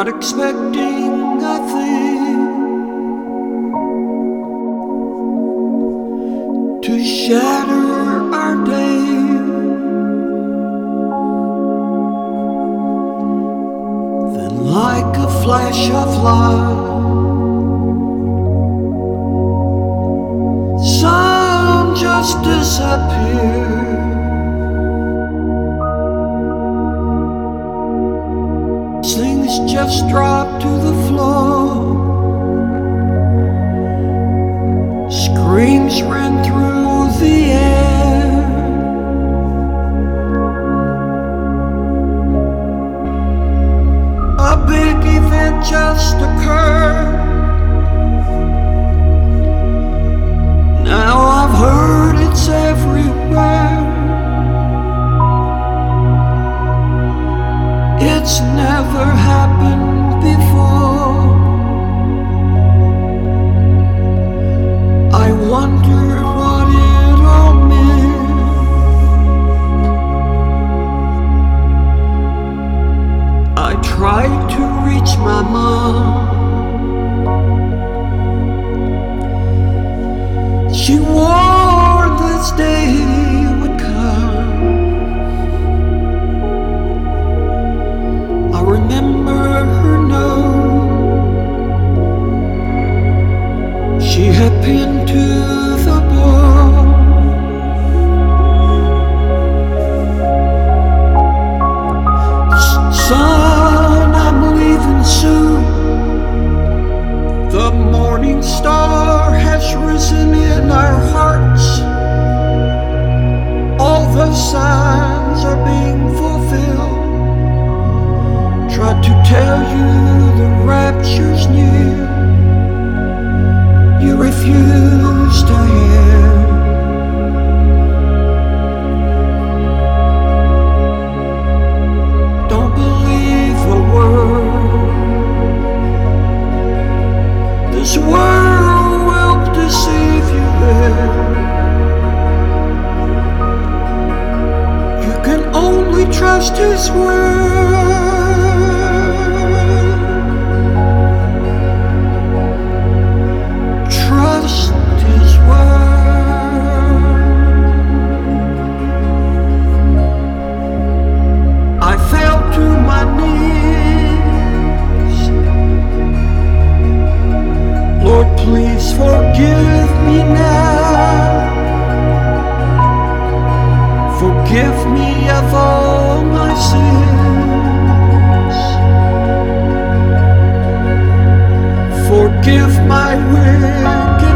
not expecting a thing to shatter our day. Then like a flash of light, some just disappear. Things just drop to the floor. Screams ran through the air. A big event just occurred. Now I've heard it's everywhere. It's never happened before. I wondered what it all meant. I tried to reach my mom. She warned this day would come. I remember her note she had pinned to the wall. Son, I'm leaving soon. The morning star has risen in our hearts. All the signs are being fulfilled. Tried to tell you the rapture's near. You refuse to hear. Don't believe a word. This world will deceive you there. You can only trust His word. Trust His word. I fell to my knees. Lord, please forgive me now. Forgive me of all my sins. Forgive my wicked